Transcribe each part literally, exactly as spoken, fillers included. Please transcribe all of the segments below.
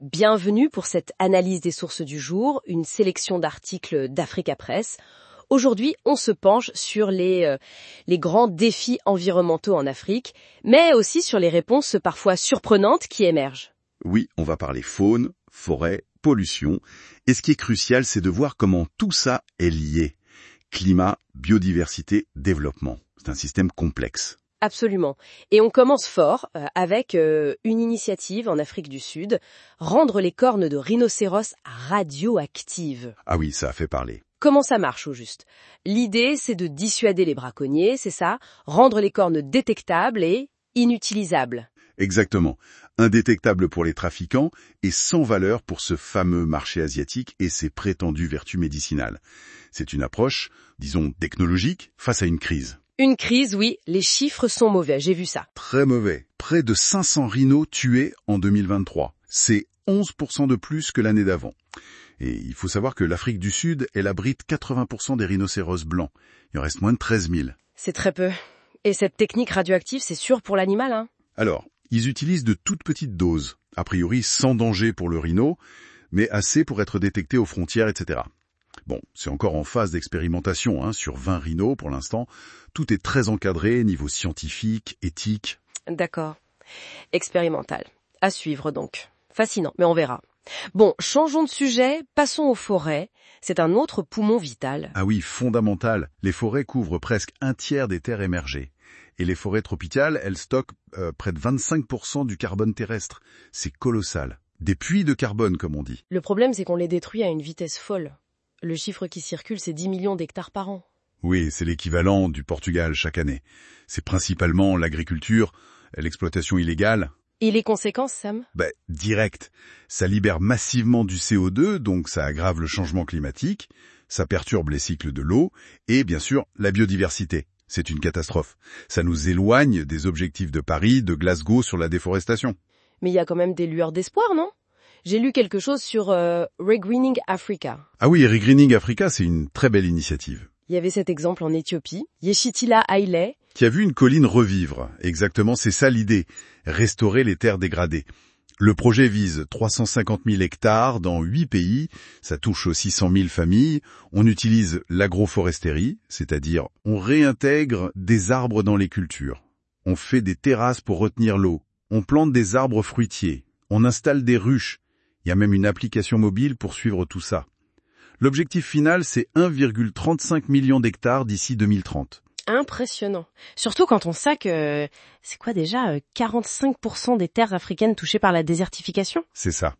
Bienvenue pour cette analyse des sources du jour, une sélection d'articles d'Africa Press. Aujourd'hui, on se penche sur les, euh, les grands défis environnementaux en Afrique, mais aussi sur les réponses parfois surprenantes qui émergent. Oui, on va parler faune, forêt, pollution. Et ce qui est crucial, c'est de voir comment tout ça est lié. Climat, biodiversité, développement. C'est un système complexe. Absolument. Et on commence fort euh, avec euh, une initiative en Afrique du Sud, rendre les cornes de rhinocéros radioactives. Ah oui, ça a fait parler. Comment ça marche au juste? L'idée, c'est de dissuader les braconniers, c'est ça, rendre les cornes détectables et inutilisables. Exactement. Indétectable pour les trafiquants et sans valeur pour ce fameux marché asiatique et ses prétendues vertus médicinales. C'est une approche, disons, technologique face à une crise. Une crise, oui, les chiffres sont mauvais, j'ai vu ça. Très mauvais. Près de cinq cents rhinos tués en deux mille vingt-trois. C'est onze pour cent de plus que l'année d'avant. Et il faut savoir que l'Afrique du Sud, elle abrite quatre-vingts pour cent des rhinocéros blancs. Il en reste moins de treize mille. C'est très peu. Et cette technique radioactive, c'est sûr pour l'animal, hein? Alors, ils utilisent de toutes petites doses, a priori sans danger pour le rhino, mais assez pour être détectés aux frontières, et cetera. Bon, c'est encore en phase d'expérimentation, hein, sur vingt rhinos pour l'instant. Tout est très encadré, niveau scientifique, éthique. D'accord. Expérimental. À suivre donc. Fascinant, mais on verra. Bon, changeons de sujet, passons aux forêts. C'est un autre poumon vital. Ah oui, fondamental. Les forêts couvrent presque un tiers des terres émergées. Et les forêts tropicales, elles stockent euh, près de vingt-cinq pour cent du carbone terrestre. C'est colossal. Des puits de carbone, comme on dit. Le problème, c'est qu'on les détruit à une vitesse folle. Le chiffre qui circule, c'est dix millions d'hectares par an. Oui, c'est l'équivalent du Portugal chaque année. C'est principalement l'agriculture, l'exploitation illégale. Et les conséquences, Sam? Ben, direct. Ça libère massivement du C O deux, donc ça aggrave le changement climatique, ça perturbe les cycles de l'eau, et bien sûr, la biodiversité. C'est une catastrophe. Ça nous éloigne des objectifs de Paris, de Glasgow sur la déforestation. Mais il y a quand même des lueurs d'espoir, non? J'ai lu quelque chose sur euh, Regreening Africa. Ah oui, Regreening Africa, c'est une très belle initiative. Il y avait cet exemple en Éthiopie, Yeshitila Haile, Qui a vu une colline revivre. Exactement, c'est ça l'idée. Restaurer les terres dégradées. Le projet vise trois cent cinquante mille hectares dans huit pays. Ça touche aussi cent mille familles. On utilise l'agroforesterie, c'est-à-dire on réintègre des arbres dans les cultures. On fait des terrasses pour retenir l'eau. On plante des arbres fruitiers. On installe des ruches. Il y a même une application mobile pour suivre tout ça. L'objectif final, c'est un virgule trente-cinq million d'hectares d'ici deux mille trente. Impressionnant. Surtout quand on sait que, c'est quoi déjà, quarante-cinq pour cent des terres africaines touchées par la désertification? C'est ça.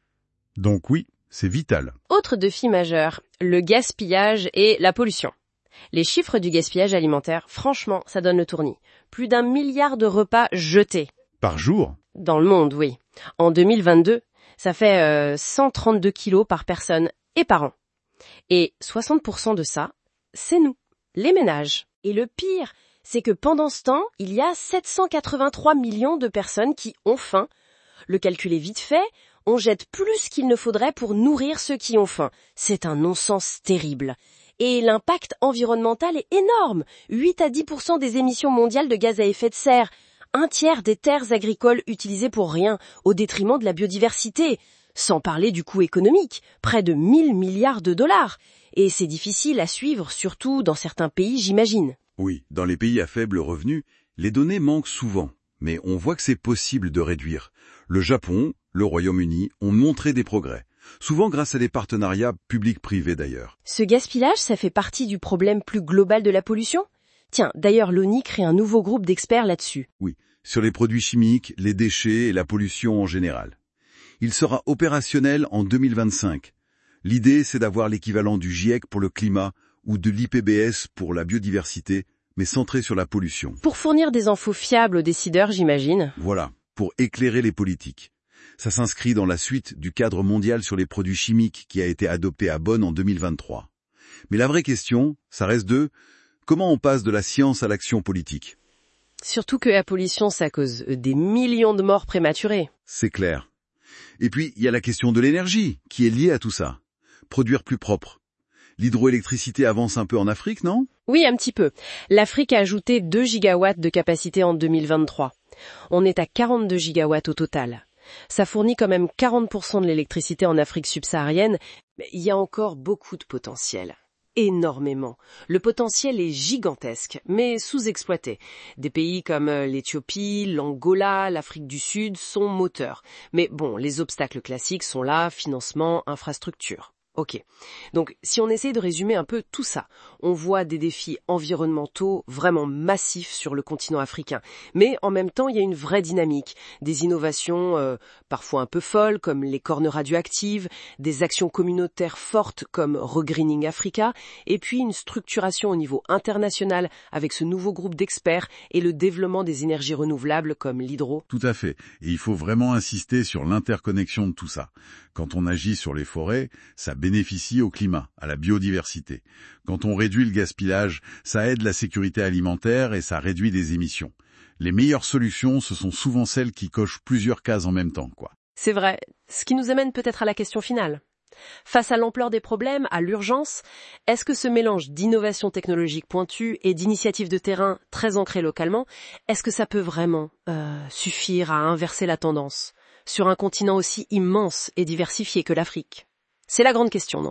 Donc oui, c'est vital. Autre défi majeur, le gaspillage et la pollution. Les chiffres du gaspillage alimentaire, franchement, ça donne le tournis. Plus d'un milliard de repas jetés. Par jour? Dans le monde, oui. En deux mille vingt-deux, ça fait euh, cent trente-deux kilos par personne et par an. Et soixante pour cent de ça, c'est nous, les ménages. Et le pire, c'est que pendant ce temps, il y a sept cent quatre-vingt-trois millions de personnes qui ont faim. Le calcul est vite fait, on jette plus qu'il ne faudrait pour nourrir ceux qui ont faim. C'est un non-sens terrible. Et l'impact environnemental est énorme. huit à dix pour cent des émissions mondiales de gaz à effet de serre. Un tiers des terres agricoles utilisées pour rien, au détriment de la biodiversité. Sans parler du coût économique, près de mille milliards de dollars. Et c'est difficile à suivre, surtout dans certains pays, j'imagine. Oui, dans les pays à faible revenu, les données manquent souvent. Mais on voit que c'est possible de réduire. Le Japon, le Royaume-Uni ont montré des progrès. Souvent grâce à des partenariats publics-privés d'ailleurs. Ce gaspillage, ça fait partie du problème plus global de la pollution? Tiens, d'ailleurs l'ONU crée un nouveau groupe d'experts là-dessus. Oui, sur les produits chimiques, les déchets et la pollution en général. Il sera opérationnel en deux mille vingt-cinq. L'idée, c'est d'avoir l'équivalent du GIEC pour le climat ou de l'I P B S pour la biodiversité, mais centré sur la pollution. Pour fournir des infos fiables aux décideurs, j'imagine. Voilà, pour éclairer les politiques. Ça s'inscrit dans la suite du cadre mondial sur les produits chimiques qui a été adopté à Bonn en deux mille vingt-trois. Mais la vraie question, ça reste de comment on passe de la science à l'action politique. Surtout que la pollution, ça cause des millions de morts prématurées. C'est clair. Et puis, il y a la question de l'énergie, qui est liée à tout ça. Produire plus propre. L'hydroélectricité avance un peu en Afrique, non? Oui, un petit peu. L'Afrique a ajouté deux gigawatts de capacité en deux mille vingt-trois. On est à quarante-deux gigawatts au total. Ça fournit quand même quarante pour cent de l'électricité en Afrique subsaharienne, mais il y a encore beaucoup de potentiel. Énormément. Le potentiel est gigantesque, mais sous-exploité. Des pays comme l'Éthiopie, l'Angola, l'Afrique du Sud sont moteurs. Mais bon, les obstacles classiques sont là, financement, infrastructure. Ok. Donc, si on essaie de résumer un peu tout ça, on voit des défis environnementaux vraiment massifs sur le continent africain. Mais en même temps, il y a une vraie dynamique. Des innovations euh, parfois un peu folles, comme les cornes radioactives, des actions communautaires fortes comme Regreening Africa, et puis une structuration au niveau international avec ce nouveau groupe d'experts et le développement des énergies renouvelables comme l'hydro. Tout à fait. Et il faut vraiment insister sur l'interconnexion de tout ça. Quand on agit sur les forêts, ça bénéficie au climat, à la biodiversité. Quand on réduit le gaspillage, ça aide la sécurité alimentaire et ça réduit les émissions. Les meilleures solutions, ce sont souvent celles qui cochent plusieurs cases en même temps, quoi. C'est vrai, ce qui nous amène peut-être à la question finale. Face à l'ampleur des problèmes, à l'urgence, est-ce que ce mélange d'innovation technologique pointue et d'initiatives de terrain très ancrées localement, est-ce que ça peut vraiment euh, suffire à inverser la tendance sur un continent aussi immense et diversifié que l'Afrique? C'est la grande question, non?